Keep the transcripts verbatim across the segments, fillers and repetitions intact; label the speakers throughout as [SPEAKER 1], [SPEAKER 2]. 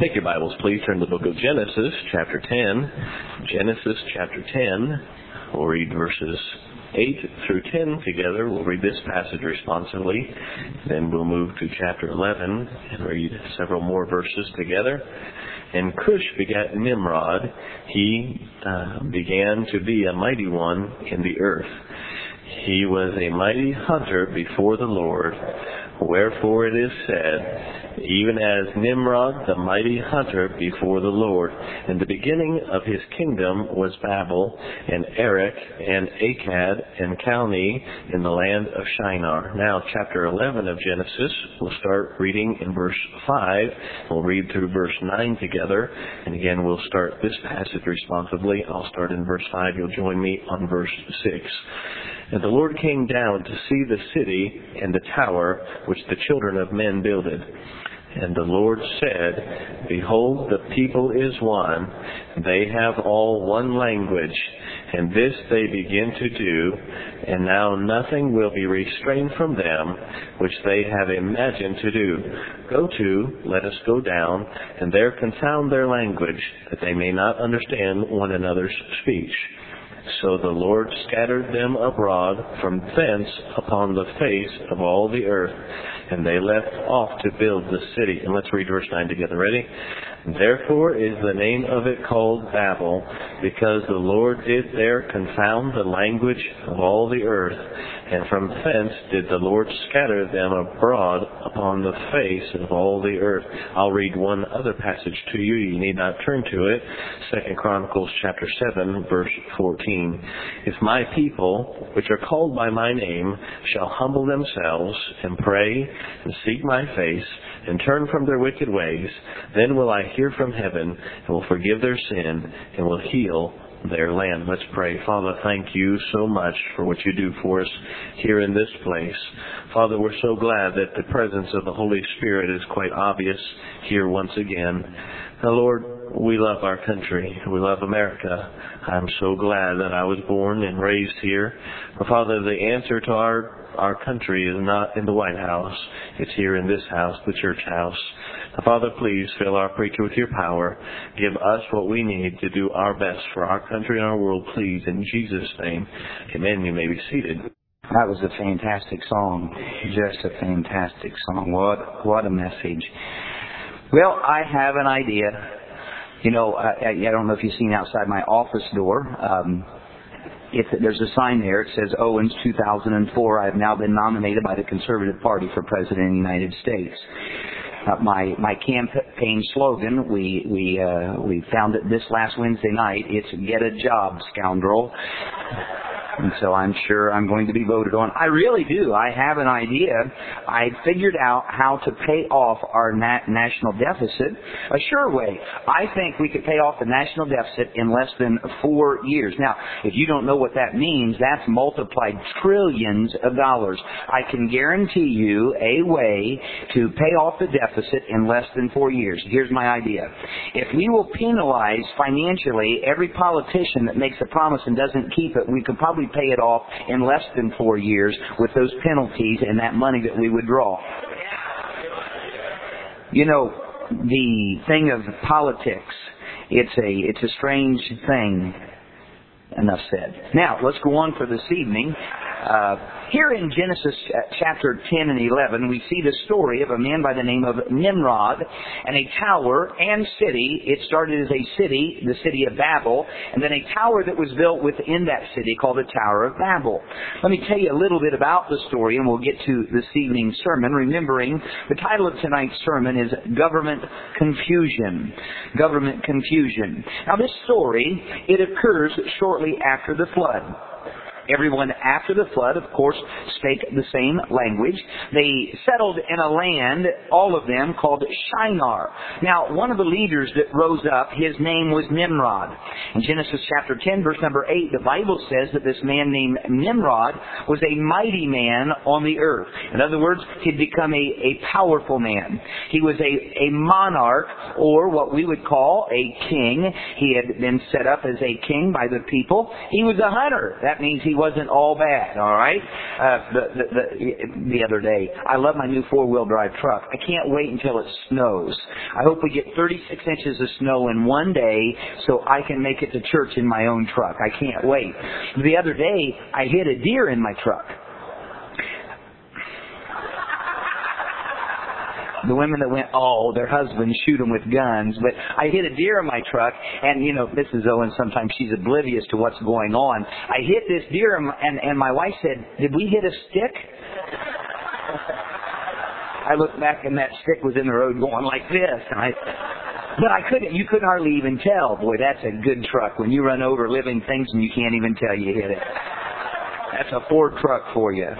[SPEAKER 1] Take your Bibles, please. Turn to the book of Genesis, chapter ten. Genesis, chapter ten. We'll read verses eight through ten together. We'll read this passage responsively. Then we'll move to chapter eleven and read several more verses together. And Cush begat Nimrod. He uh, began to be a mighty one in the earth. He was a mighty hunter before the Lord. Wherefore it is said, even as Nimrod, the mighty hunter before the Lord. And the beginning of his kingdom was Babel, and Erech, and Akkad, and Calneh, in the land of Shinar. Now, chapter eleven of Genesis, we'll start reading in verse five. We'll read through verse nine together. And again, we'll start this passage responsively. I'll start in verse five. You'll join me on verse six. And the Lord came down to see the city and the tower which the children of men builded. And the Lord said, Behold, the people is one. They have all one language. And this they begin to do. And now nothing will be restrained from them, which they have imagined to do. Go to, let us go down, and there confound their language, that they may not understand one another's speech. So the Lord scattered them abroad from thence upon the face of all the earth, and they left off to build the city. And let's read verse nine together. Ready? Therefore is the name of it called Babel, because the Lord did there confound the language of all the earth, and from thence did the Lord scatter them abroad upon the face of all the earth. I'll read one other passage to you. You need not turn to it. Second Chronicles chapter seven, verse fourteen. If my people, which are called by my name, shall humble themselves and pray and seek my face and turn from their wicked ways, then will I hear from heaven and will forgive their sin and will heal their land. Let's pray. Father, thank you so much for what you do for us here in this place. Father, we're so glad that the presence of the Holy Spirit is quite obvious here once again. Now, Lord, we love our country. We love America. I'm so glad that I was born and raised here. But Father, the answer to our our country is not in the White House. It's here in this house, the church house. Now, Father, please fill our preacher with your power. Give us what we need to do our best for our country and our world, please. In Jesus' name, amen. You may be seated.
[SPEAKER 2] That was a fantastic song. Just a fantastic song. What what a message. Well, I have an idea. You know, I, I don't know if you've seen outside my office door. Um, If there's a sign there, it says, Owens, two thousand four, I have now been nominated by the Conservative Party for President of the United States. Uh, my my campaign slogan, we we uh, we found it this last Wednesday night. It's "Get a job, scoundrel." And so I'm sure I'm going to be voted on. I really do. I have an idea. I figured out how to pay off our na- national deficit a sure way. I think we could pay off the national deficit in less than four years. Now, if you don't know what that means, that's multiplied trillions of dollars. I can guarantee you a way to pay off the deficit in less than four years. Here's my idea. If we will penalize financially every politician that makes a promise and doesn't keep it, we could probably pay it off in less than four years with those penalties and that money that we would draw. You know, the thing of politics, it's a it's a strange thing. Enough said. Now, let's go on for this evening. Uh, here in Genesis chapter ten and eleven, we see the story of a man by the name of Nimrod and a tower and city. It started as a city, the city of Babel, and then a tower that was built within that city called the Tower of Babel. Let me tell you a little bit about the story, and we'll get to this evening's sermon, remembering the title of tonight's sermon is Government Confusion. Government Confusion. Now, this story, it occurs shortly after the flood. Everyone after the flood, of course, spake the same language. They settled in a land, all of them, called Shinar. Now, one of the leaders that rose up, his name was Nimrod. In Genesis chapter ten, verse number eight, the Bible says that this man named Nimrod was a mighty man on the earth. In other words, he'd become a, a powerful man. He was a, a monarch, or what we would call a king. He had been set up as a king by the people. He was a hunter. That means he wasn't all bad, all right? Uh, the, the, the, the other day, I love my new four-wheel drive truck. I can't wait until it snows. I hope we get thirty-six inches of snow in one day so I can make it to church in my own truck. I can't wait. The other day, I hit a deer in my truck. The women that went, oh, their husbands shoot them with guns. But I hit a deer in my truck, and, you know, Missus Owen, sometimes she's oblivious to what's going on. I hit this deer, and, and my wife said, did we hit a stick? I looked back, and that stick was in the road going like this. And I, but I couldn't, you couldn't hardly even tell. Boy, that's a good truck. When you run over living things and you can't even tell you hit it. That's a Ford truck for you.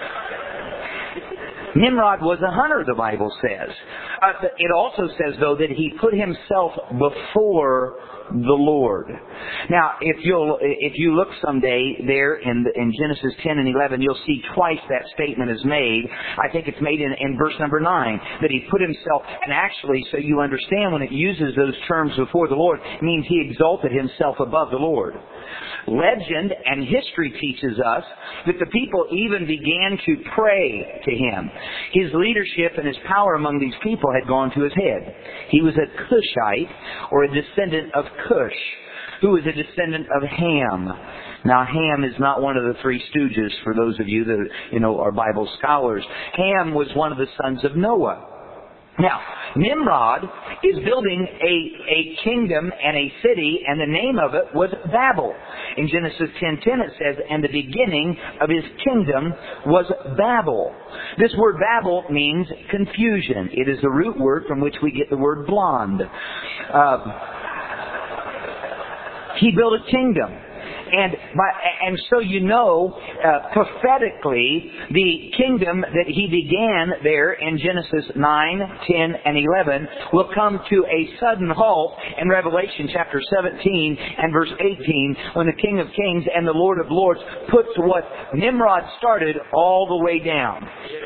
[SPEAKER 2] Nimrod was a hunter, the Bible says. Uh, it also says, though, that he put himself before the Lord. Now, if you'll if you look someday there in the, in Genesis ten and eleven, you'll see twice that statement is made. I think it's made in, in verse number nine, that he put himself, and actually, so you understand, when it uses those terms before the Lord, it means he exalted himself above the Lord. Legend and history teaches us that the people even began to pray to him. His leadership and his power among these people had gone to his head. He was a Cushite, or a descendant of Cush, who was a descendant of Ham. Now, Ham is not one of the three stooges, for those of you that, you know, are Bible scholars. Ham was one of the sons of Noah. Now, Nimrod is building a, a kingdom and a city, and the name of it was Babel. In Genesis ten ten it says, and the beginning of his kingdom was Babel. This word Babel means confusion. It is the root word from which we get the word blonde. Uh, he built a kingdom. And by, and so you know, uh, prophetically, the kingdom that he began there in Genesis nine, ten, and eleven will come to a sudden halt in Revelation chapter seventeen and verse eighteen, when the King of Kings and the Lord of Lords puts what Nimrod started all the way down.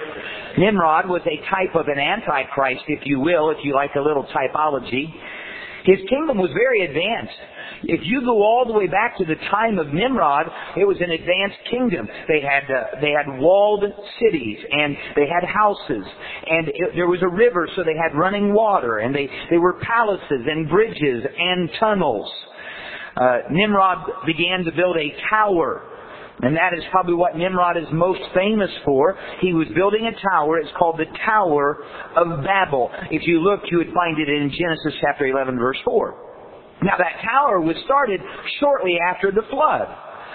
[SPEAKER 2] Nimrod was a type of an antichrist, if you will, if you like a little typology. His kingdom was very advanced. If you go all the way back to the time of Nimrod, it was an advanced kingdom. They had uh, they had walled cities, and they had houses, and it, there was a river, so they had running water, and they, they were palaces and bridges and tunnels. Uh, Nimrod began to build a tower. And that is probably what Nimrod is most famous for. He was building a tower. It's called the Tower of Babel. If you look, you would find it in Genesis chapter eleven, verse four. Now, that tower was started shortly after the flood.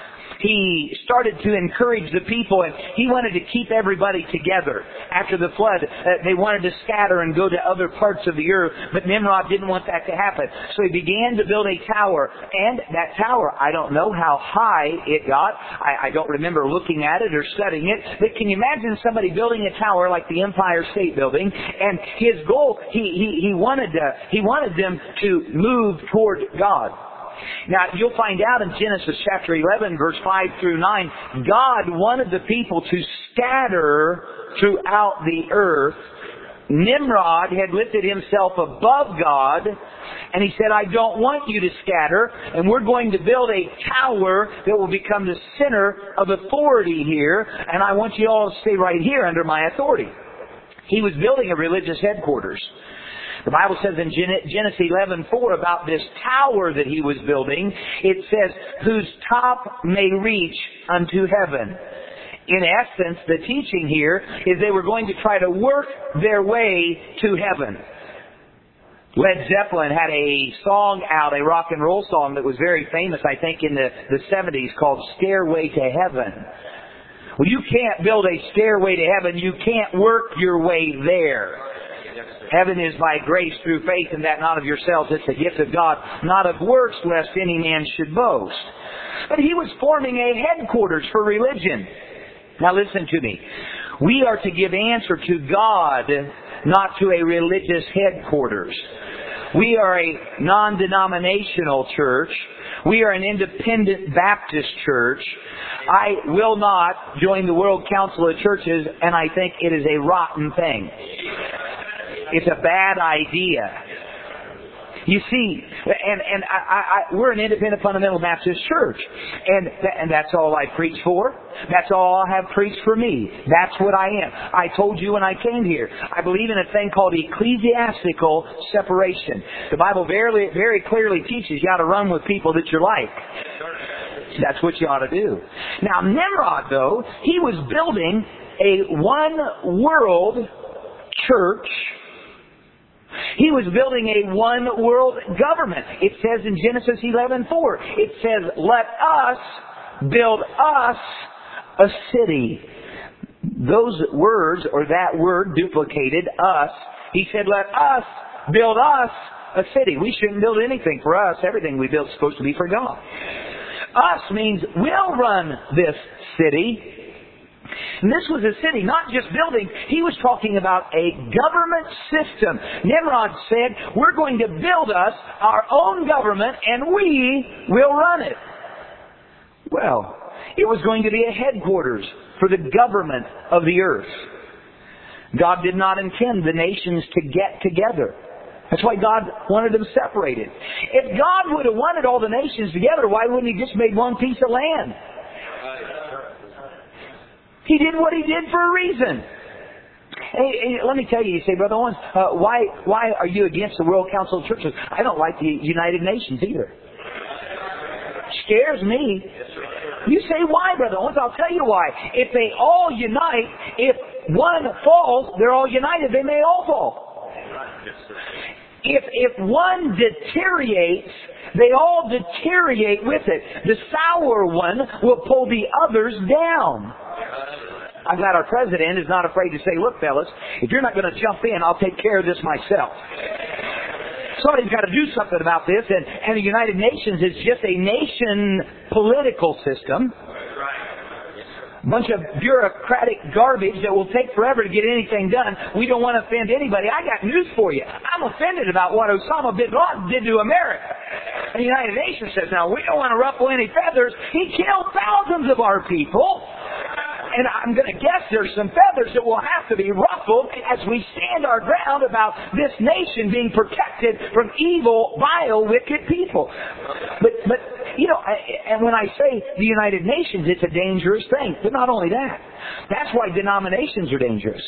[SPEAKER 2] He started to encourage the people, and he wanted to keep everybody together. After the flood, uh, they wanted to scatter and go to other parts of the earth, but Nimrod didn't want that to happen. So he began to build a tower, and that tower, I don't know how high it got. I, I don't remember looking at it or studying it, but can you imagine somebody building a tower like the Empire State Building, and his goal, he, he, he, wanted, to, he wanted them to move toward God. Now, you'll find out in Genesis chapter eleven, verse five through nine, God wanted the people to scatter throughout the earth. Nimrod had lifted himself above God, and he said, I don't want you to scatter, and we're going to build a tower that will become the center of authority here, and I want you all to stay right here under my authority. He was building a religious headquarters. The Bible says in Genesis eleven four about this tower that he was building, it says, whose top may reach unto heaven. In essence, the teaching here is they were going to try to work their way to heaven. Led Zeppelin had a song out, a rock and roll song that was very famous, I think, in the, the seventies called Stairway to Heaven. Well, you can't build a stairway to heaven. You can't work your way there. Heaven is by grace through faith, and that not of yourselves. It's a gift of God, not of works, lest any man should boast. But he was forming a headquarters for religion. Now listen to me. We are to give answer to God, not to a religious headquarters. We are a non-denominational church. We are an independent Baptist church. I will not join the World Council of Churches, and I think it is a rotten thing. It's a bad idea. You see, and and I, I, I, we're an independent fundamental Baptist church, and th- and that's all I preach for. That's all I have preached for me. That's what I am. I told you when I came here, I believe in a thing called ecclesiastical separation. The Bible very very clearly teaches you how to run with people that you're like. That's what you ought to do. Now Nimrod, though, he was building a one world church. He was building a one world government. It says in Genesis eleven four, it says, let us build us a city. Those words, or that word duplicated, us, he said, let us build us a city. We shouldn't build anything for us. Everything we build is supposed to be for God. Us means we'll run this city. And this was a city, not just building. He was talking about a government system. Nimrod said, we're going to build us our own government and we will run it. Well, it was going to be a headquarters for the government of the earth. God did not intend the nations to get together. That's why God wanted them separated. If God would have wanted all the nations together, why wouldn't He just make one piece of land? He did what He did for a reason. Hey, hey, let me tell you, you say, Brother Owens, uh, why why are you against the World Council of Churches? I don't like the United Nations either. Scares me. You say, why, Brother Owens? I'll tell you why. If they all unite, if one falls, they're all united. They may all fall. If if one deteriorates, they all deteriorate with it. The sour one will pull the others down. I'm glad our president is not afraid to say, look, fellas, if you're not going to jump in, I'll take care of this myself. Somebody's got to do something about this, and, and the United Nations is just a nation political system. A bunch of bureaucratic garbage that will take forever to get anything done. We don't want to offend anybody. I got news for you. I'm offended about what Osama bin Laden did to America. And the United Nations says, now, we don't want to ruffle any feathers. He killed thousands of our people. And I'm going to guess there's some feathers that will have to be ruffled as we stand our ground about this nation being protected from evil, vile, wicked people. But, but you know, and when I say the United Nations, it's a dangerous thing. But not only that, that's why denominations are dangerous.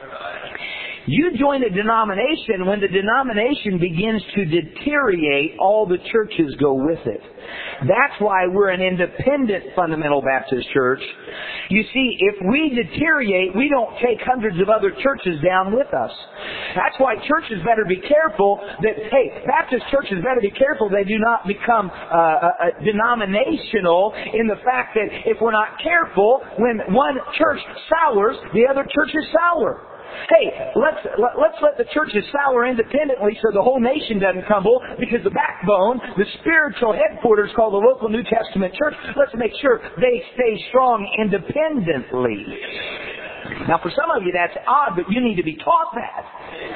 [SPEAKER 2] You join a denomination, when the denomination begins to deteriorate, all the churches go with it. That's why we're an independent fundamental Baptist church. You see, if we deteriorate, we don't take hundreds of other churches down with us. That's why churches better be careful that, hey, Baptist churches better be careful they do not become uh, uh, denominational in the fact that if we're not careful, when one church sours, the other church is sour. Hey, let's let, let's let the churches sour independently so the whole nation doesn't crumble, because the backbone, the spiritual headquarters called the local New Testament church, let's make sure they stay strong independently. Now, for some of you that's odd, but you need to be taught that.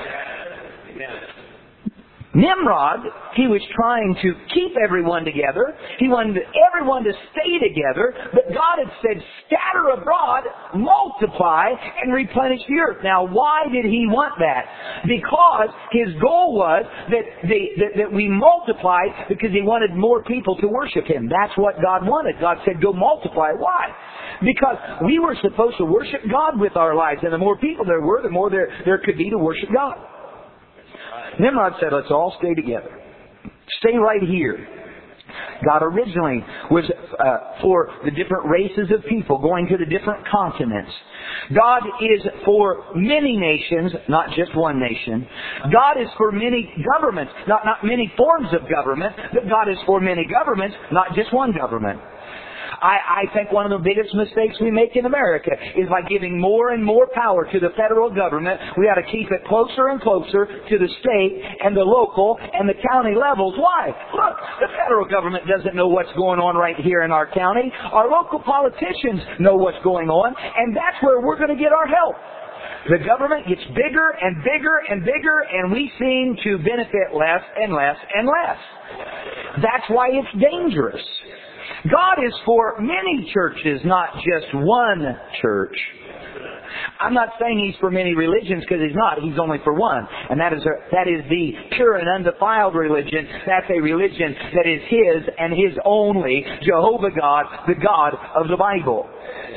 [SPEAKER 2] Nimrod, he was trying to keep everyone together. He wanted everyone to stay together. But God had said, scatter abroad, multiply, and replenish the earth. Now, why did He want that? Because His goal was that, they, that, that we multiplied because He wanted more people to worship Him. That's what God wanted. God said, go multiply. Why? Because we were supposed to worship God with our lives. And the more people there were, the more there, there could be to worship God. Nimrod said, let's all stay together. Stay right here. God originally was uh, for the different races of people going to the different continents. God is for many nations, not just one nation. God is for many governments, not, not many forms of government, but God is for many governments, not just one government. I, I think one of the biggest mistakes we make in America is by giving more and more power to the federal government. We ought to keep it closer and closer to the state and the local and the county levels. Why? Look, the federal government doesn't know what's going on right here in our county. Our local politicians know what's going on, and that's where we're going to get our help. The government gets bigger and bigger and bigger, and we seem to benefit less and less and less. That's why it's dangerous. God is for many churches, not just one church. I'm not saying he's for many religions, because he's not. He's only for one. And that is a, that is the pure and undefiled religion. That's a religion that is his and his only, Jehovah God, the God of the Bible.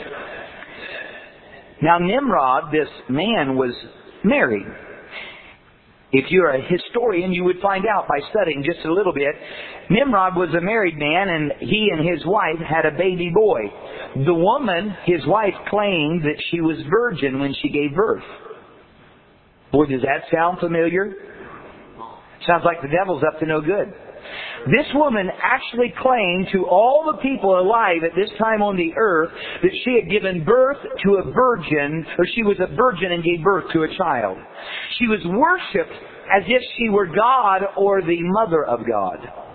[SPEAKER 2] Now Nimrod, this man, was married. If you're a historian, you would find out by studying just a little bit. Nimrod was a married man, and he and his wife had a baby boy. The woman, his wife, claimed that she was virgin when she gave birth. Boy, does that sound familiar? Sounds like the devil's up to no good. This woman actually claimed to all the people alive at this time on the earth that she had given birth to a virgin, or she was a virgin and gave birth to a child. She was worshipped as if she were God or the mother of God.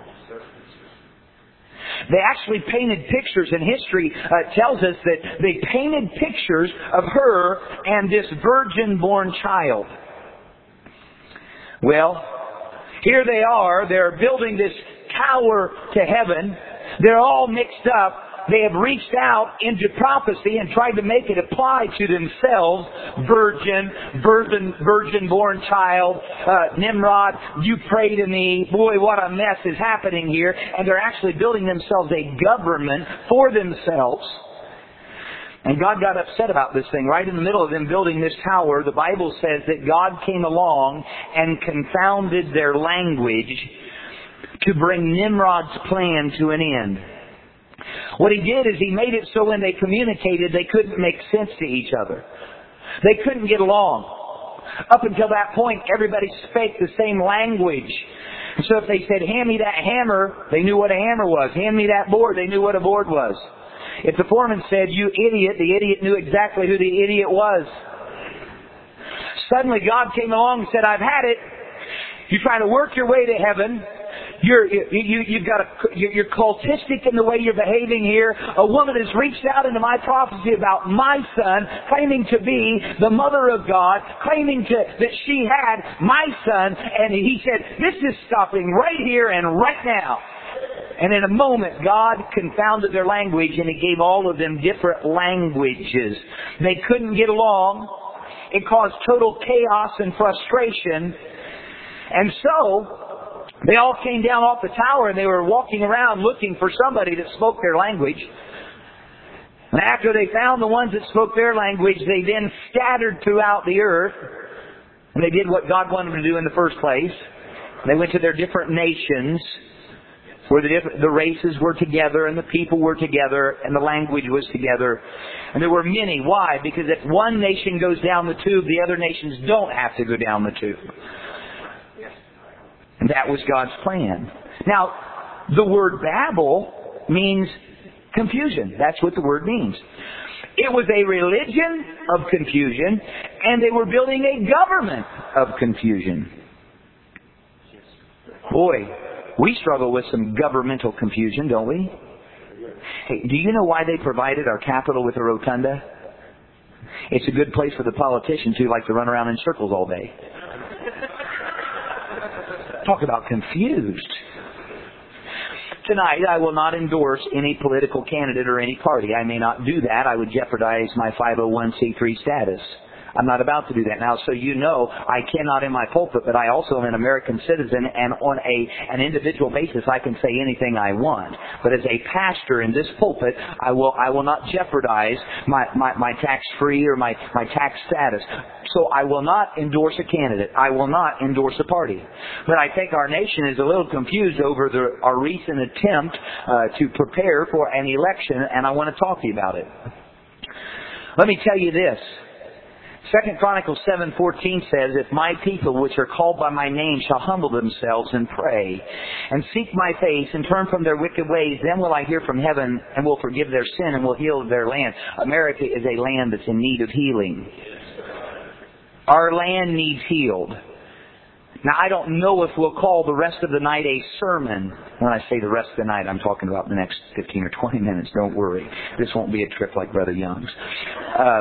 [SPEAKER 2] They actually painted pictures, and history uh, tells us that they painted pictures of her and this virgin-born child. Well, here they are. They're building this tower to heaven. They're all mixed up. They have reached out into prophecy and tried to make it apply to themselves. Virgin, virgin, virgin-born child, uh, Nimrod, you pray to me. Boy, what a mess is happening here. And they're actually building themselves a government for themselves. And God got upset about this thing. Right in the middle of them building this tower, the Bible says that God came along and confounded their language to bring Nimrod's plan to an end. What he did is he made it so when they communicated, they couldn't make sense to each other. They couldn't get along. Up until that point, everybody spake the same language. So if they said, hand me that hammer, they knew what a hammer was. Hand me that board, they knew what a board was. If the foreman said, you idiot, the idiot knew exactly who the idiot was. Suddenly God came along and said, I've had it. You're trying to work your way to heaven. You're, you, you, you've got a, you're cultistic in the way you're behaving here. A woman has reached out into my prophecy about my son, claiming to be the mother of God, claiming to, that she had my son, and he said, this is stopping right here and right now. And in a moment, God confounded their language, and He gave all of them different languages. They couldn't get along. It caused total chaos and frustration. And so, they all came down off the tower, and they were walking around looking for somebody that spoke their language. And after they found the ones that spoke their language, they then scattered throughout the earth. And they did what God wanted them to do in the first place. They went to their different nations, where the, different, the races were together and the people were together and the language was together. And there were many. Why? Because if one nation goes down the tube, the other nations don't have to go down the tube. And that was God's plan. Now, the word Babel means confusion. That's what the word means. It was a religion of confusion, and they were building a government of confusion. Boy, we struggle with some governmental confusion, don't we? Hey, do you know why they provided our capital with a rotunda? It's a good place for the politicians who like to run around in circles all day. Talk about confused. Tonight, I will not endorse any political candidate or any party. I may not do that. I would jeopardize my five oh one c three status. I'm not about to do that. Now, so you know, I cannot in my pulpit, but I also am an American citizen, and on a an individual basis, I can say anything I want. But as a pastor in this pulpit, I will I will not jeopardize my, my, my tax-free or my, my tax status. So I will not endorse a candidate. I will not endorse a party. But I think our nation is a little confused over the, our recent attempt uh, to prepare for an election, and I want to talk to you about it. Let me tell you this. Second Chronicles seven fourteen says, if my people which are called by my name shall humble themselves and pray and seek my face and turn from their wicked ways, then will I hear from heaven and will forgive their sin and will heal their land. America is a land that's in need of healing. Our land needs healed. Now, I don't know if we'll call the rest of the night a sermon. When I say the rest of the night, I'm talking about the next fifteen or twenty minutes. Don't worry. This won't be a trip like Brother Young's. Uh,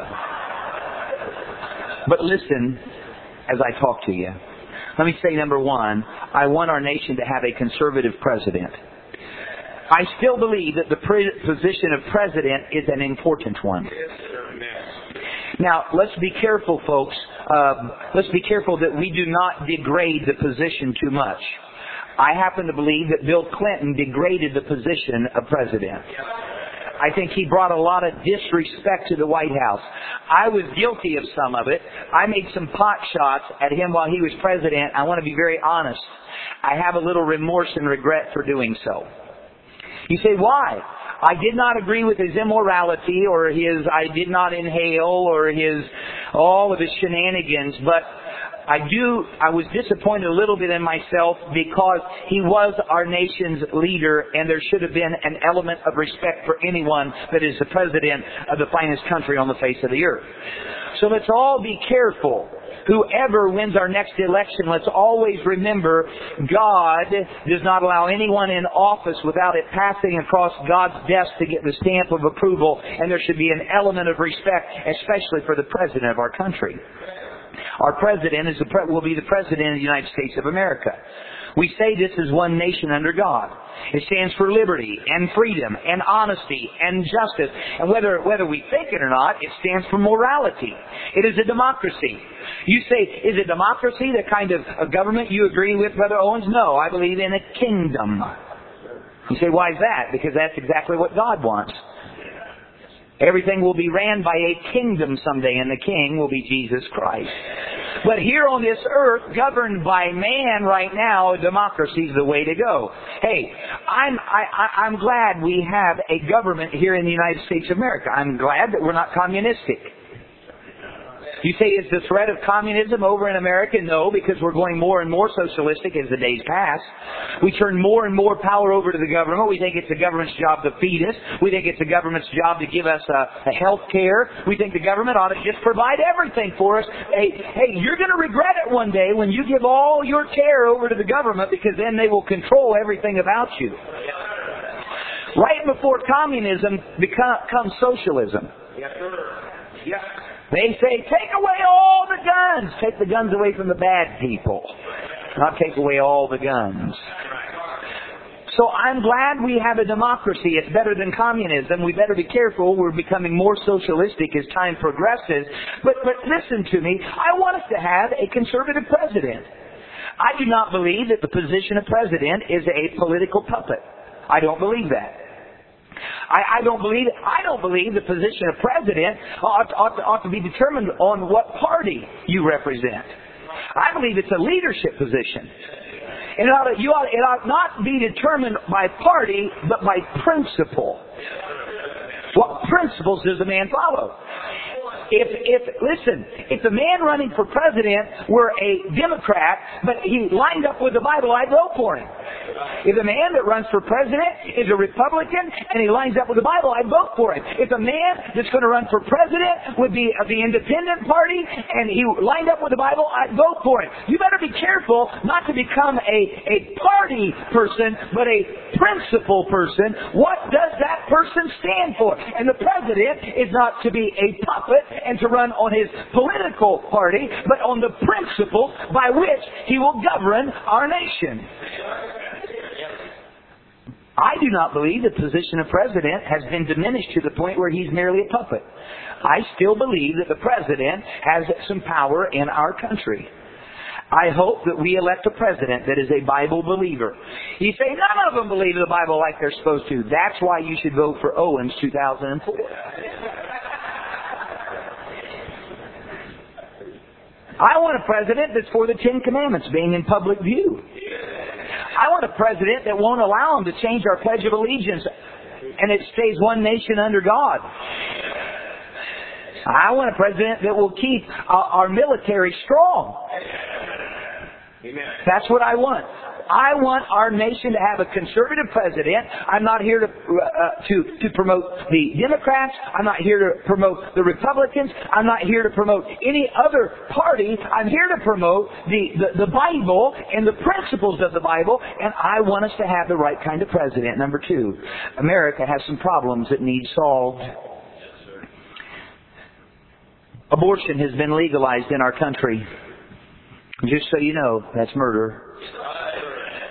[SPEAKER 2] But listen as I talk to you. Let me say, number one, I want our nation to have a conservative president. I still believe that the pre- position of president is an important one. Now, let's be careful, folks. Uh, let's be careful that we do not degrade the position too much. I happen to believe that Bill Clinton degraded the position of president. I think he brought a lot of disrespect to the White House. I was guilty of some of it. I made some pot shots at him while he was president. I want to be very honest. I have a little remorse and regret for doing so. You say, why? I did not agree with his immorality or his I did not inhale or his all of his shenanigans, but I do, I was disappointed a little bit in myself because he was our nation's leader and there should have been an element of respect for anyone that is the president of the finest country on the face of the earth. So let's all be careful. Whoever wins our next election, let's always remember God does not allow anyone in office without it passing across God's desk to get the stamp of approval, and there should be an element of respect, especially for the president of our country. Our president is the pre- will be the president of the United States of America. We say this is one nation under God. It stands for liberty and freedom and honesty and justice. And whether whether we think it or not, it stands for morality. It is a democracy. You say, is a democracy the kind of a government you agree with, Brother Owens? No, I believe in a kingdom. You say, why is that? Because that's exactly what God wants. Everything will be ran by a kingdom someday, and the king will be Jesus Christ. But here on this earth, governed by man right now, democracy is the way to go. Hey, I'm I, I'm glad we have a government here in the United States of America. I'm glad that we're not communistic. You say, is the threat of communism over in America? No, because we're going more and more socialistic as the days pass. We turn more and more power over to the government. We think it's the government's job to feed us. We think it's the government's job to give us a, a health care. We think the government ought to just provide everything for us. Hey, hey, you're going to regret it one day when you give all your care over to the government, because then they will control everything about you. Right before communism becomes socialism.
[SPEAKER 3] Yes, sir. Yes.
[SPEAKER 2] They say, take away all the guns. Take the guns away from the bad people. Not take away all the guns. So I'm glad we have a democracy. It's better than communism. We better be careful. We're becoming more socialistic as time progresses. But, but listen to me. I want us to have a conservative president. I do not believe that the position of president is a political puppet. I don't believe that. I, I don't believe I don't believe the position of president ought, ought, ought to be determined on what party you represent. I believe it's a leadership position. It ought, to, you ought, it ought not be determined by party, but by principle. What principles does a man follow? If, if, listen, if the man running for president were a Democrat, but he lined up with the Bible, I'd vote for him. If the man that runs for president is a Republican and he lines up with the Bible, I'd vote for him. If the man that's going to run for president would be of the Independent Party and he lined up with the Bible, I'd vote for him. You better be careful not to become a, a party person, but a principle person. What does that person stand for? And the president is not to be a puppet and to run on his political party, but on the principle by which he will govern our nation. I do not believe the position of president has been diminished to the point where he's merely a puppet. I still believe that the president has some power in our country. I hope that we elect a president that is a Bible believer. You say, none of them believe the Bible like they're supposed to. That's why you should vote for Owens two thousand four. I want a president that's for the Ten Commandments being in public view. I want a president that won't allow them to change our Pledge of Allegiance and it stays one nation under God. I want a president that will keep our, our military strong.
[SPEAKER 3] Amen.
[SPEAKER 2] That's what I want. I want our nation to have a conservative president. I'm not here to uh, to to promote the Democrats. I'm not here to promote the Republicans. I'm not here to promote any other party. I'm here to promote the, the, the Bible and the principles of the Bible, and I want us to have the right kind of president. Number two, America has some problems that need solved. Abortion has been legalized in our country. Just so you know, that's murder.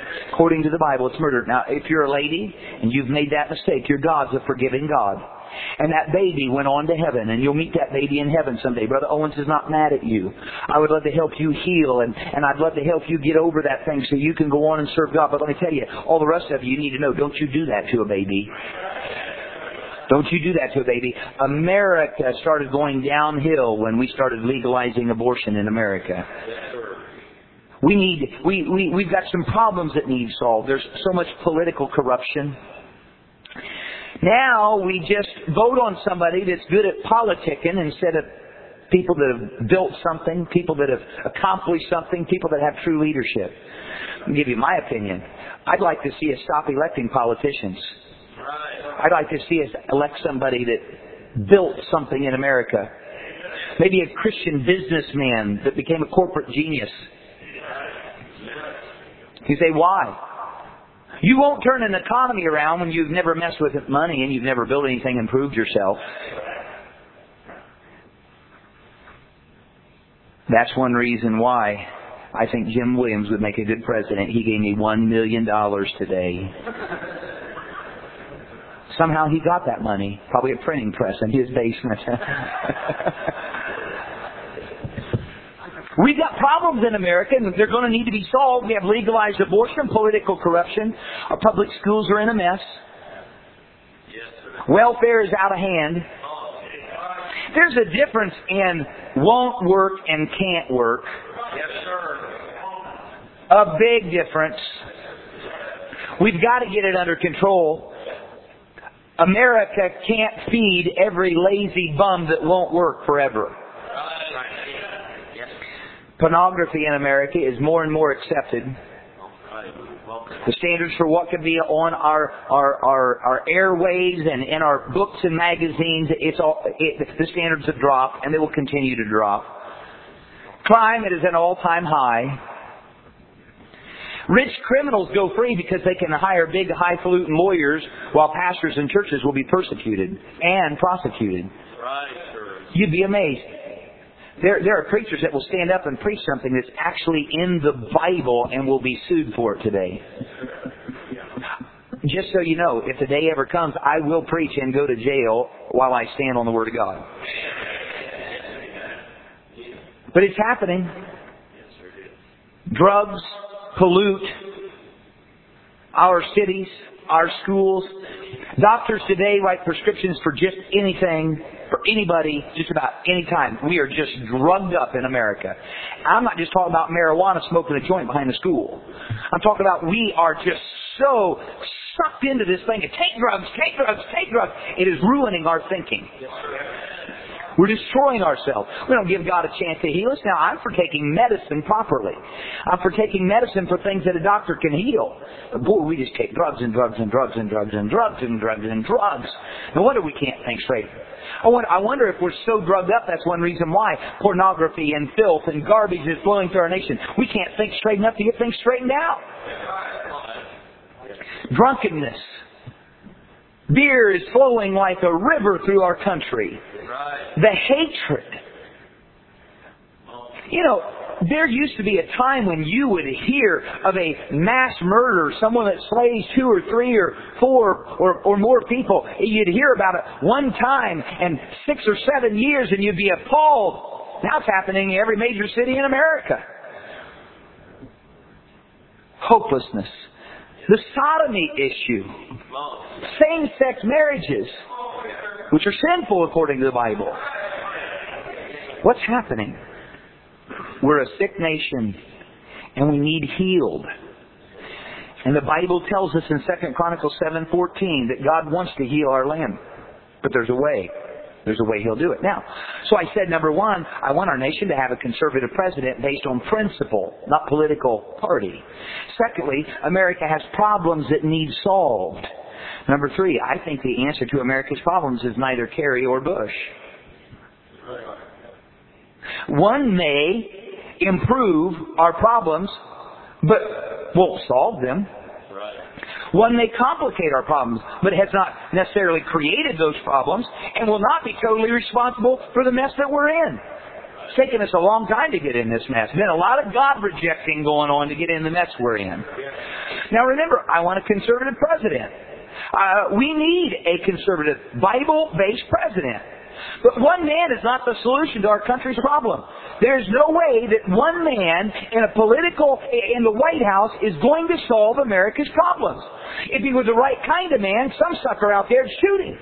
[SPEAKER 2] According to the Bible, it's murder. Now, if you're a lady and you've made that mistake, your God's a forgiving God. And that baby went on to heaven, and you'll meet that baby in heaven someday. Brother Owens is not mad at you. I would love to help you heal, and, and I'd love to help you get over that thing so you can go on and serve God. But let me tell you, all the rest of you, you need to know, don't you do that to a baby. Don't you do that to a baby. America started going downhill when we started legalizing abortion in America. We need, we, we, we've got some problems that need solved. There's so much political corruption. Now we just vote on somebody that's good at politicking instead of people that have built something, people that have accomplished something, people that have true leadership. I'll give you my opinion. I'd like to see us stop electing politicians. I'd like to see us elect somebody that built something in America. Maybe a Christian businessman that became a corporate genius. You say, why? You won't turn an economy around when you've never messed with money and you've never built anything and proved yourself. That's one reason why I think Jim Williams would make a good president. He gave me one million dollars today. Somehow he got that money. Probably a printing press in his basement. We've got problems in America, and they're going to need to be solved. We have legalized abortion, political corruption. Our public schools are in a mess. Welfare is out of hand. There's a difference in won't work and can't work.
[SPEAKER 3] Yes, sir.
[SPEAKER 2] A big difference. We've got to get it under control. America can't feed every lazy bum that won't work forever. Pornography in America is more and more accepted. The standards for what could be on our our our, our airwaves and in our books and magazines, it's all it, the standards have dropped, and they will continue to drop. Crime, it is an all-time high. Rich criminals go free because they can hire big, highfalutin lawyers, while pastors and churches will be persecuted and prosecuted.
[SPEAKER 3] Right, sir.
[SPEAKER 2] You'd be amazed. There, there are preachers that will stand up and preach something that's actually in the Bible and will be sued for it today. Just so you know, if the day ever comes, I will preach and go to jail while I stand on the Word of God. But it's happening. Drugs pollute our cities, our schools. Doctors today write prescriptions for just anything, for anybody, just about any time. We are just drugged up in America. I'm not just talking about marijuana, smoking a joint behind the school. I'm talking about we are just so sucked into this thing. Take drugs, take drugs, take drugs. It is ruining our thinking. We're destroying ourselves. We don't give God a chance to heal us. Now, I'm for taking medicine properly. I'm for taking medicine for things that a doctor can heal. But boy, we just take drugs and drugs and drugs and drugs and drugs and drugs and drugs. No wonder we can't think straight. I wonder, I wonder if we're so drugged up, that's one reason why pornography and filth and garbage is flowing through our nation. We can't think straight enough to get things straightened out. Drunkenness. Beer is flowing like a river through our country. The hatred. You know, there used to be a time when you would hear of a mass murder, someone that slays two or three or four or, or more people. You'd hear about it one time and six or seven years and you'd be appalled. Now it's happening in every major city in America. Hopelessness. The sodomy issue. Same-sex marriages, which are sinful according to the Bible. What's happening? We're a sick nation, and we need healed. And the Bible tells us in Second Chronicles seven fourteen that God wants to heal our land. But there's a way. There's a way He'll do it. Now, so I said, number one, I want our nation to have a conservative president based on principle, not political party. Secondly, America has problems that need solved. Number three, I think the answer to America's problems is neither Kerry or Bush. One may improve our problems, but won't solve them. One may complicate our problems, but has not necessarily created those problems and will not be totally responsible for the mess that we're in. It's taken us a long time to get in this mess. There's been a lot of God rejecting going on to get in the mess we're in. Now remember, I want a conservative president. Uh, we need a conservative, Bible-based president. But one man is not the solution to our country's problem. There's no way that one man in a political, in the White House is going to solve America's problems. If he was the right kind of man, some sucker out there would shoot him.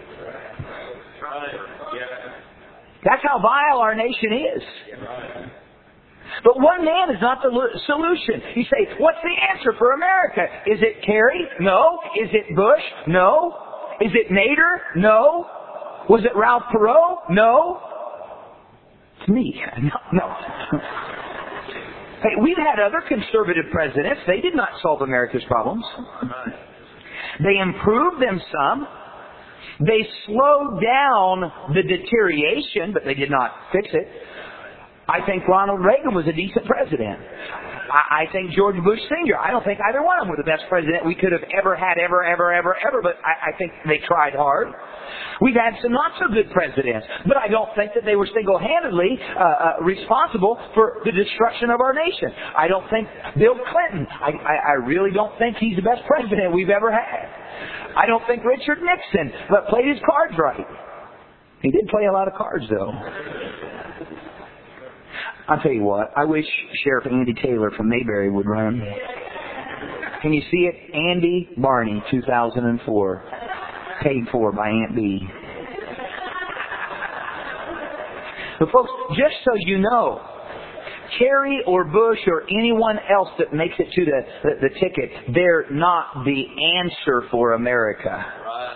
[SPEAKER 2] That's how vile our nation is. But one man is not the solution. You say, what's the answer for America? Is it Kerry? No. Is it Bush? No. Is it Nader? No. Was it Ralph Perot? No. It's me. No. no. Hey, we've had other conservative presidents. They did not solve America's problems. They improved them some. They slowed down the deterioration, but they did not fix it. I think Ronald Reagan was a decent president. I, I think George Bush Senior I don't think either one of them were the best president we could have ever had, ever, ever, ever, ever, but I, I think they tried hard. We've had some not-so-good presidents, but I don't think that they were single-handedly uh, uh, responsible for the destruction of our nation. I don't think Bill Clinton, I, I, I really don't think he's the best president we've ever had. I don't think Richard Nixon but played his cards right. He did play a lot of cards, though. I'll tell you what, I wish Sheriff Andy Taylor from Mayberry would run. Can you see it? Andy Barney, two thousand four. Paid for by Aunt Bee. But folks, just so you know, Kerry or Bush or anyone else that makes it to the, the, the ticket, they're not the answer for America.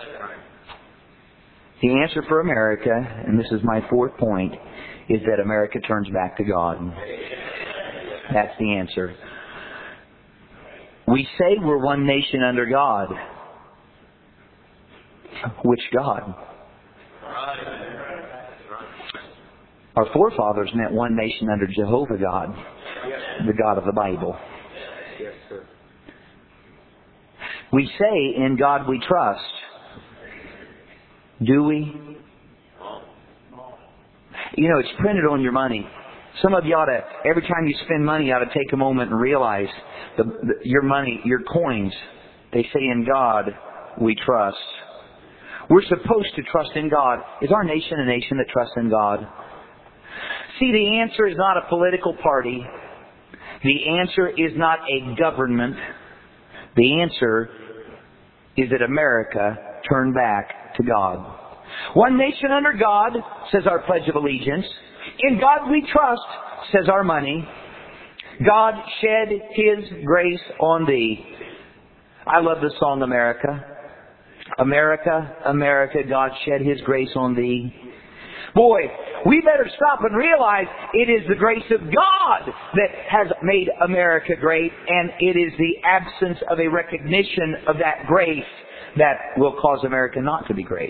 [SPEAKER 2] The answer for America, and this is my fourth point, is that America turns back to God. That's the answer. We say we're one nation under God. Which God? Our forefathers meant one nation under Jehovah God, the God of the Bible. We say in God we trust. Do we? You know, it's printed on your money. Some of you ought to, every time you spend money, you ought to take a moment and realize the, the, your money, your coins, they say in God we trust. We're supposed to trust in God. Is our nation a nation that trusts in God? See, the answer is not a political party. The answer is not a government. The answer is that America turn back to God. One nation under God, says our Pledge of Allegiance. In God we trust, says our money. God shed His grace on thee. I love the song America. America, America, God shed His grace on thee. Boy, we better stop and realize it is the grace of God that has made America great, and it is the absence of a recognition of that grace that will cause America not to be great.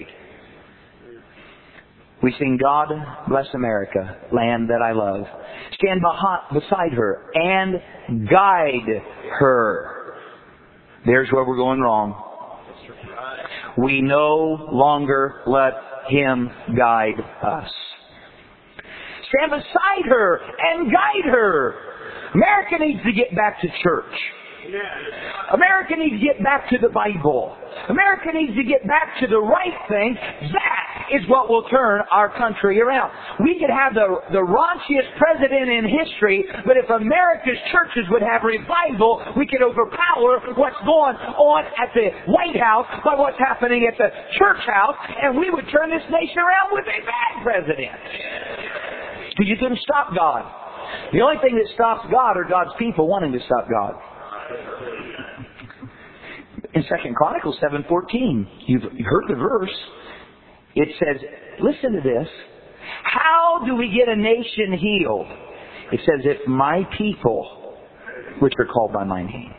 [SPEAKER 2] We sing, God bless America, land that I love. Stand beside her and guide her. There's where we're going wrong. We no longer let Him guide us. Stand beside her and guide her. America needs to get back to church. America needs to get back to the Bible. America needs to get back to the right thing. That is what will turn our country around. We could have the, the raunchiest president in history, but if America's churches would have revival, we could overpower what's going on at the White House by what's happening at the church house, and we would turn this nation around with a bad president. But you couldn't stop God. The only thing that stops God are God's people wanting to stop God. In Second Chronicles seven fourteen, you've heard the verse. It says, listen to this. How do we get a nation healed? It says, if my people, which are called by my name.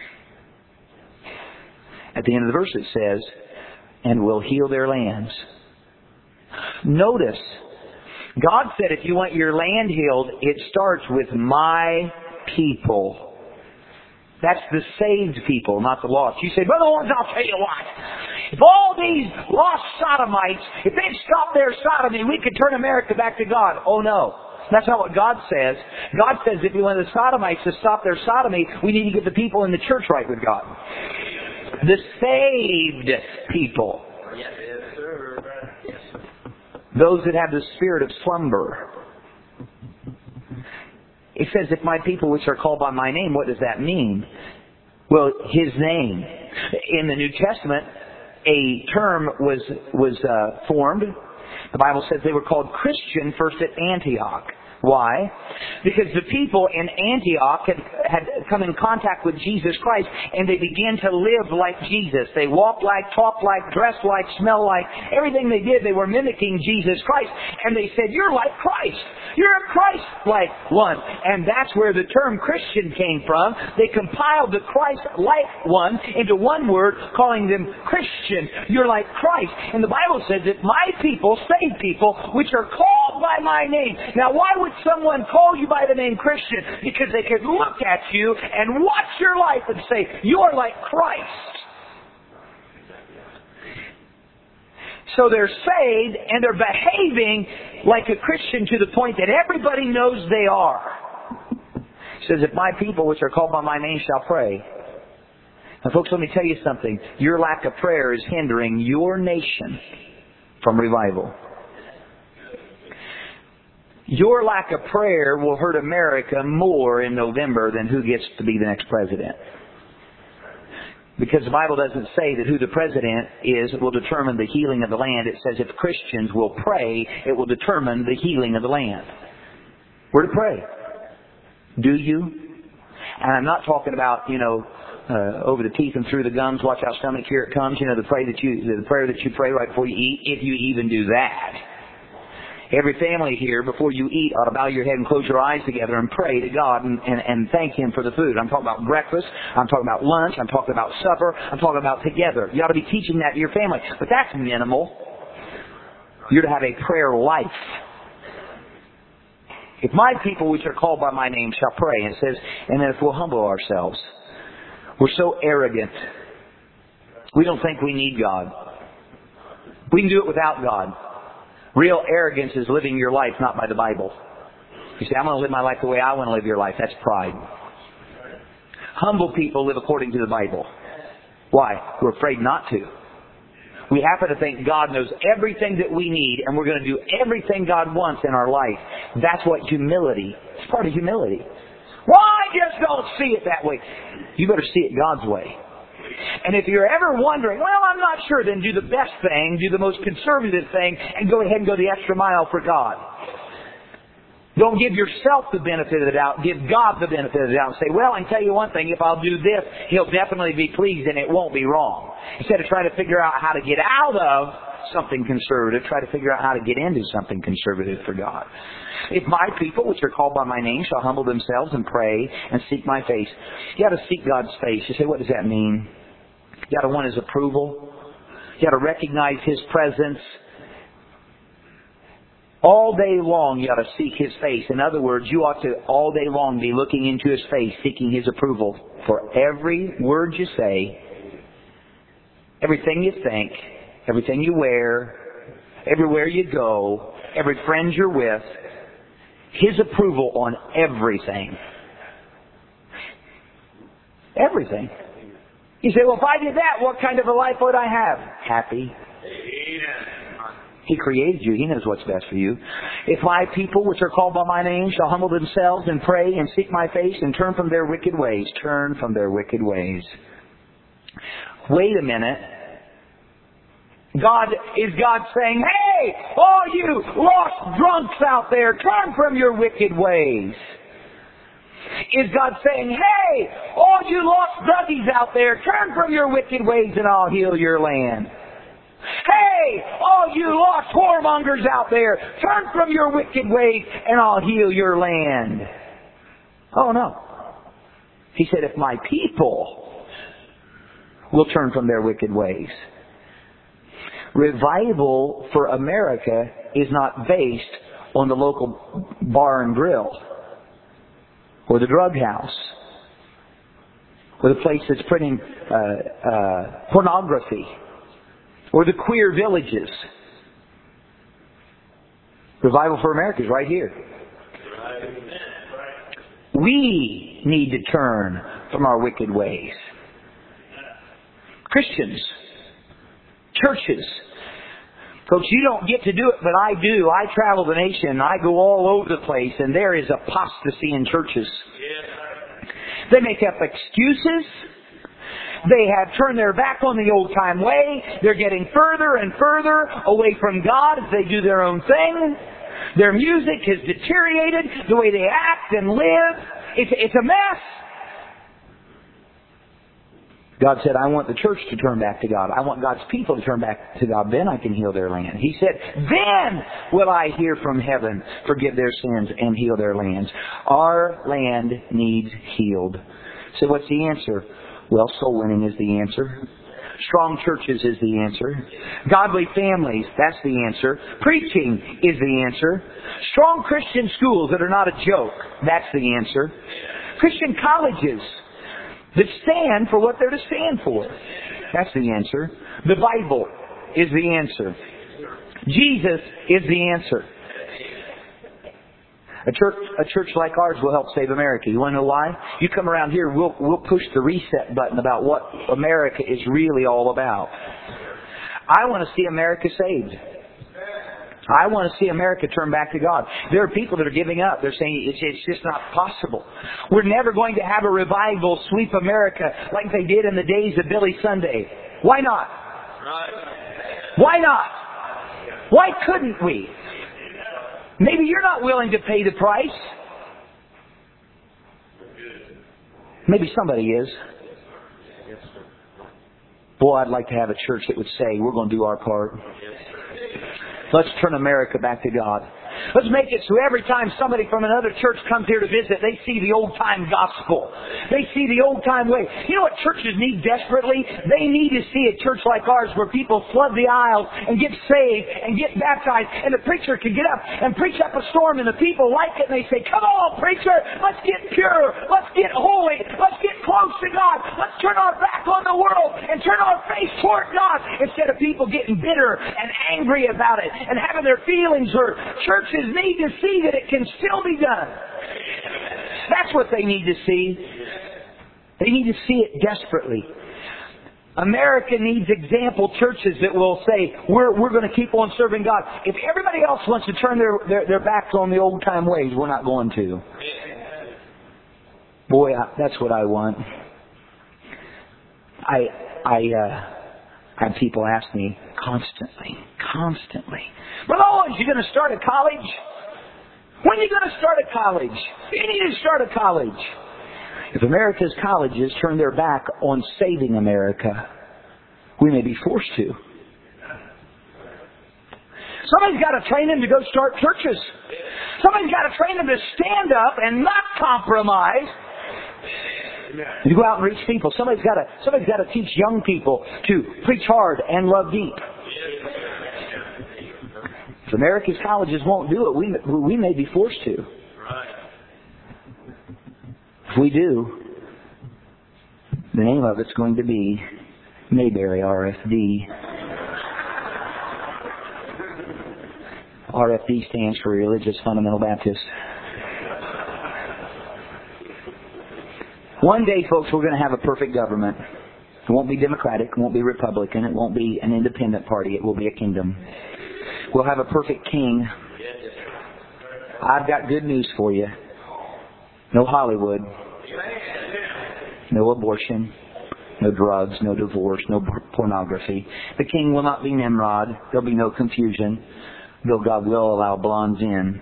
[SPEAKER 2] At the end of the verse it says, and will heal their lands. Notice, God said if you want your land healed, it starts with my people. That's the saved people, not the lost. You say, Brother Owens, I'll tell you what. If all these lost sodomites, if they'd stop their sodomy, we could turn America back to God. Oh no. That's not what God says. God says if we want the sodomites to stop their sodomy, we need to get the people in the church right with God. The saved people.
[SPEAKER 3] Yes, sir. Yes.
[SPEAKER 2] Those that have the spirit of slumber. It says, if my people which are called by my name, what does that mean? Well, His name. In the New Testament, a term was was uh, formed. The Bible says they were called Christian first at Antioch. Why? Because the people in Antioch had, had come in contact with Jesus Christ, and they began to live like Jesus. They walked like, talked like, dressed like, smelled like. Everything they did, they were mimicking Jesus Christ. And they said, you're like Christ. You're a Christ-like one. And that's where the term Christian came from. They compiled the Christ-like one into one word, calling them Christian. You're like Christ. And the Bible says that my people, saved people, which are called by my name. Now, why would someone call you by the name Christian? Because they could look at you and watch your life and say, you're like Christ. So they're saved and they're behaving like a Christian to the point that everybody knows they are. It says, if my people which are called by my name shall pray. Now folks, let me tell you something. Your lack of prayer is hindering your nation from revival. Your lack of prayer will hurt America more in November than who gets to be the next president. Because the Bible doesn't say that who the president is will determine the healing of the land. It says if Christians will pray, it will determine the healing of the land. We're to pray. Do you? And I'm not talking about, you know, uh, over the teeth and through the gums, watch out stomach, here it comes. You know, the pray that you, the prayer that you pray right before you eat, if you even do that. Every family here, before you eat, ought to bow your head and close your eyes together and pray to God and, and, and thank Him for the food. I'm talking about breakfast. I'm talking about lunch. I'm talking about supper. I'm talking about together. You ought to be teaching that to your family. But that's minimal. You're to have a prayer life. If my people which are called by my name shall pray, and it says, and then if we'll humble ourselves. We're so arrogant. We don't think we need God. We can do it without God. Real arrogance is living your life not by the Bible. You say, I'm going to live my life the way I want to live your life. That's pride. Humble people live according to the Bible. Why? We're afraid not to. We happen to think God knows everything that we need and we're going to do everything God wants in our life. That's what humility, it's part of humility. Well, I just don't see it that way. You better see it God's way. And if you're ever wondering, well, I'm not sure, then do the best thing, do the most conservative thing, and go ahead and go the extra mile for God. Don't give yourself the benefit of the doubt. Give God the benefit of the doubt and say, well, I can tell you one thing, if I'll do this, He'll definitely be pleased and it won't be wrong. Instead of trying to figure out how to get out of something conservative, try to figure out how to get into something conservative for God. If my people, which are called by my name, shall humble themselves and pray and seek my face. You got to seek God's face. You say, what does that mean? You got to want His approval. You got to recognize His presence. All day long you ought to seek His face. In other words, you ought to all day long be looking into His face, seeking His approval for every word you say, everything you think, everything you wear, everywhere you go, every friend you're with. His approval on everything. Everything. You say, well, if I did that, what kind of a life would I have? Happy. He created you. He knows what's best for you. If my people, which are called by my name, shall humble themselves and pray and seek my face and turn from their wicked ways. Turn from their wicked ways. Wait a minute. God, is God saying, hey, all you lost drunks out there, turn from your wicked ways? Is God saying, hey, all you lost druggies out there, turn from your wicked ways and I'll heal your land? Hey, all you lost whoremongers out there, turn from your wicked ways and I'll heal your land. Oh no. He said, if my people will turn from their wicked ways. Revival for America is not based on the local bar and grill or the drug house or the place that's printing uh, uh, pornography or the queer villages. Revival for America is right here. We need to turn from our wicked ways. Christians. Churches. Folks, you don't get to do it, but I do. I travel the nation. I go all over the place, and there is apostasy in churches. They make up excuses. They have turned their back on the old-time way. They're getting further and further away from God as they do their own thing. Their music has deteriorated. The way they act and live. It's, it's a mess. God said, I want the church to turn back to God. I want God's people to turn back to God. Then I can heal their land. He said, then will I hear from heaven, forgive their sins, and heal their lands. Our land needs healed. So what's the answer? Well, soul winning is the answer. Strong churches is the answer. Godly families, that's the answer. Preaching is the answer. Strong Christian schools that are not a joke, that's the answer. Christian colleges that stand for what they're to stand for, that's the answer. The Bible is the answer. Jesus is the answer. A church, a church like ours will help save America. You want to know why? You come around here, we'll, we'll push the reset button about what America is really all about. I want to see America saved. I want to see America turn back to God. There are people that are giving up. They're saying it's, it's just not possible. We're never going to have a revival sweep America like they did in the days of Billy Sunday. Why not? Why not? Why couldn't we? Maybe you're not willing to pay the price. Maybe somebody is. Boy, I'd like to have a church that would say, we're going to do our part. Let's turn America back to God. Let's make it so every time somebody from another church comes here to visit, they see the old-time gospel. They see the old-time way. You know what churches need desperately? They need to see a church like ours where people flood the aisles and get saved and get baptized, and the preacher can get up and preach up a storm, and the people like it, and they say, come on, preacher, let's get pure, let's get holy, let's get close to God, let's turn our back on the world and turn our face toward God, instead of people getting bitter and angry about it and having their feelings hurt. Church need to see that it can still be done. That's what they need to see. They need to see it desperately. America needs example churches that will say, we're, we're going to keep on serving God. If everybody else wants to turn their, their, their backs on the old time ways, we're not going to. Boy, I, that's what I want. I, I, uh, I have people ask me constantly, constantly, Brother Owens, you going to start a college? When are you going to start a college? You need to start a college. If America's colleges turn their back on saving America, we may be forced to. Somebody's got to train them to go start churches. Somebody's got to train them to stand up and not compromise. You go out and reach people. Somebody's got to somebody's got to teach young people to preach hard and love deep. If America's colleges won't do it, we we may be forced to. If we do, the name of it's going to be Mayberry R F D. R F D stands for Religious Fundamental Baptist. One day, folks, we're going to have a perfect government. It won't be Democratic. It won't be Republican. It won't be an independent party. It will be a kingdom. We'll have a perfect king. I've got good news for you. No Hollywood. No abortion. No drugs. No divorce. No pornography. The king will not be Nimrod. There'll be no confusion. Though God will allow blondes in.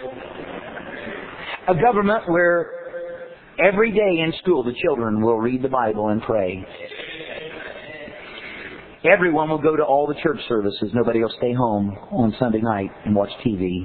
[SPEAKER 2] A government where every day in school, the children will read the Bible and pray. Everyone will go to all the church services. Nobody will stay home on Sunday night and watch T V.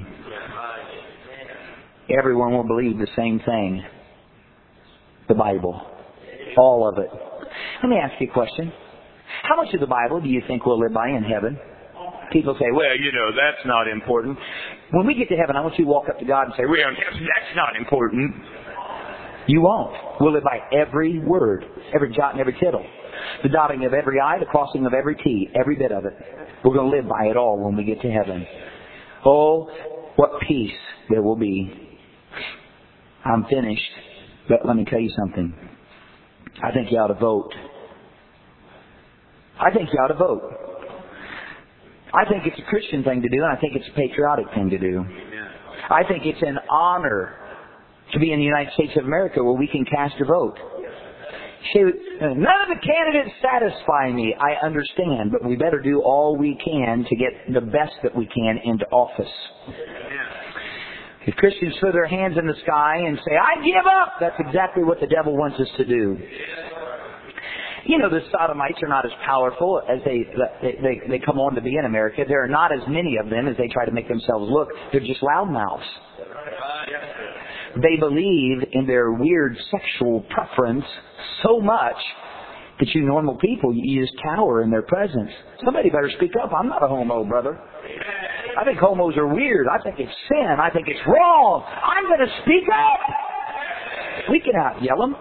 [SPEAKER 2] Everyone will believe the same thing. The Bible. All of it. Let me ask you a question. How much of the Bible do you think we'll live by in heaven? People say, well, you know, that's not important. When we get to heaven, I want you to walk up to God and say, well, that's not important. You won't. We'll live by every word, every jot and every tittle. The dotting of every I, the crossing of every T, every bit of it. We're going to live by it all when we get to heaven. Oh, what peace there will be. I'm finished, but let me tell you something. I think you ought to vote. I think you ought to vote. I think it's a Christian thing to do, and I think it's a patriotic thing to do. I think it's an honor to be in the United States of America where we can cast a vote. See, none of the candidates satisfy me. I understand, but we better do all we can to get the best that we can into office. If Christians throw their hands in the sky and say, I give up, that's exactly what the devil wants us to do. You know, the Sodomites are not as powerful as they, they, they come on to be in America. There are not as many of them as they try to make themselves look. They're just loudmouths. They believe in their weird sexual preference so much that you normal people, you just cower in their presence. Somebody better speak up. I'm not a homo, brother. I think homos are weird. I think it's sin. I think it's wrong. I'm going to speak up. We can out yell them.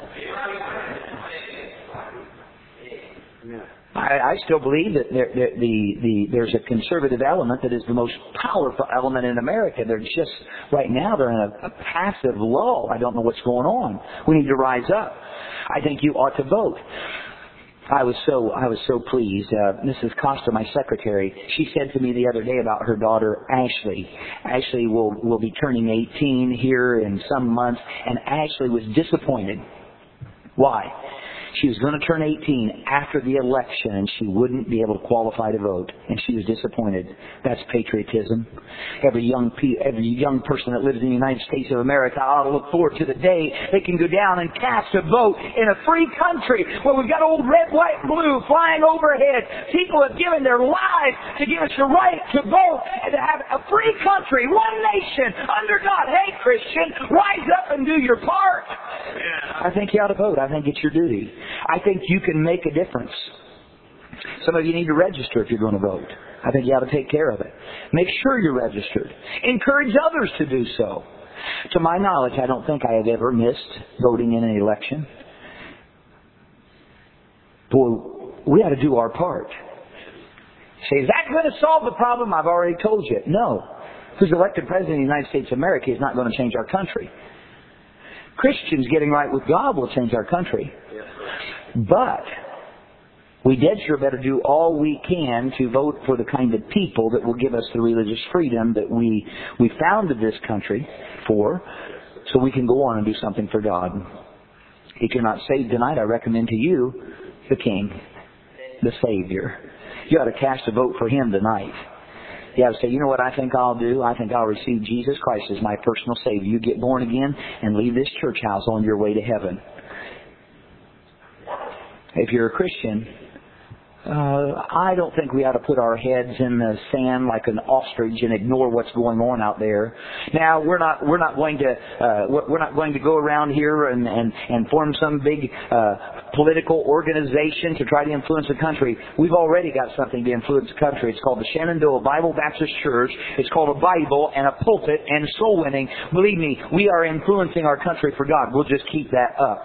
[SPEAKER 2] I, I still believe that there, there, the, the, there's a conservative element that is the most powerful element in America. They're just, right now, they're in a, a passive lull. I don't know what's going on. We need to rise up. I think you ought to vote. I was so I was so pleased. Uh, Missus Costa, my secretary, she said to me the other day about her daughter Ashley. Ashley will will be turning eighteen here in some months, and Ashley was disappointed. Why? She was going to turn eighteen after the election, and she wouldn't be able to qualify to vote, and she was disappointed. That's patriotism. Every young pe- every young person that lives in the United States of America ought to look forward to the day they can go down and cast a vote in a free country where we've got old red, white, blue flying overhead. People have given their lives to give us the right to vote and to have a free country, one nation, under God. Hey, Christian, rise up and do your part. I think you ought to vote. I think it's your duty. I think you can make a difference. Some of you need to register if you're going to vote. I think you ought to take care of it. Make sure you're registered. Encourage others to do so. To my knowledge, I don't think I have ever missed voting in an election. Boy, we ought to do our part. Say, is that going to solve the problem? I've already told you. No. Who's elected president of the United States of America is not going to change our country. Christians getting right with God will change our country. But we dead sure better do all we can to vote for the kind of people that will give us the religious freedom that we we founded this country for, so we can go on and do something for God. If you're not saved tonight, I recommend to you the King, the Savior. You ought to cast a vote for Him tonight. You ought to say, you know what I think I'll do? I think I'll receive Jesus Christ as my personal Savior. You get born again and leave this church house on your way to heaven. If you're a Christian, uh, I don't think we ought to put our heads in the sand like an ostrich and ignore what's going on out there. Now, we're not we're not going to uh, we're not going to go around here and and, and form some big uh, political organization to try to influence the country. We've already got something to influence the country. It's called the Shenandoah Bible Baptist Church. It's called a Bible and a pulpit and soul winning. Believe me, we are influencing our country for God. We'll just keep that up.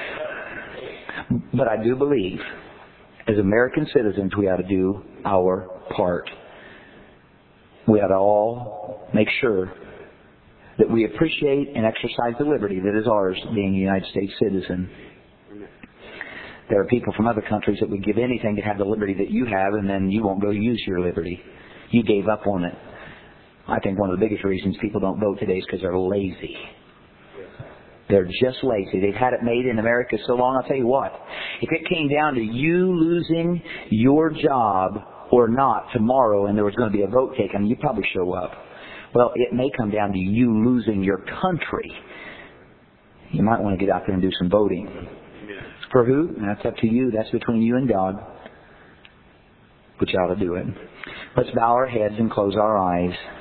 [SPEAKER 2] But I do believe, as American citizens, we ought to do our part. We ought to all make sure that we appreciate and exercise the liberty that is ours, being a United States citizen. There are people from other countries that would give anything to have the liberty that you have, and then you won't go use your liberty. You gave up on it. I think one of the biggest reasons people don't vote today is because they're lazy. They're just lazy. They've had it made in America so long. I'll tell you what. If it came down to you losing your job or not tomorrow and there was going to be a vote taken, you'd probably show up. Well, it may come down to you losing your country. You might want to get out there and do some voting. For who? That's up to you. That's between you and God. But you ought to do it. Let's bow our heads and close our eyes.